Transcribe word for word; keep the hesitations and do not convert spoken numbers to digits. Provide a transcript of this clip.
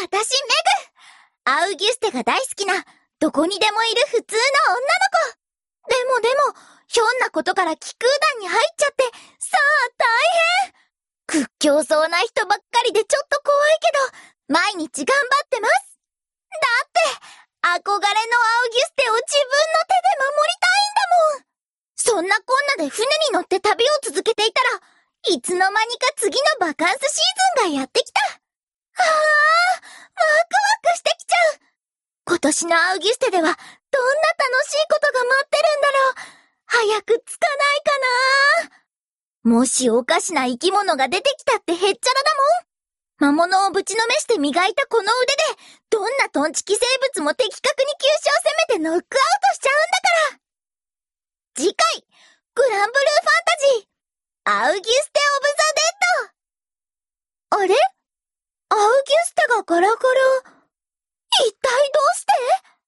私メグ。アウギュステが大好きな、どこにでもいる普通の女の子。でもでも、ひょんなことから気空団に入っちゃって、さあ大変。屈強そうな人ばっかりでちょっと怖いけど、毎日頑張ってます。だって、憧れのアウギュステを自分の手で守りたいんだもん。そんなこんなで船に乗って旅を続けていたら、いつの間にか次のバカンスシーズンがやってきた。ああ、ワクワクしてきちゃう。今年のアウギュステでは、どんな楽しいことが待ってるんだろう。早く着かないかな。もしおかしな生き物が出てきたってへっちゃらだもん。魔物をぶちのめして磨いたこの腕で、どんなトンチキ生物も的確に急所を攻めてノックアウトしちゃうんだから。次回、グランブルーファンタジー、アウギュステ・オブ・ザ・デッド。あれ？アウギュステがガラガラ。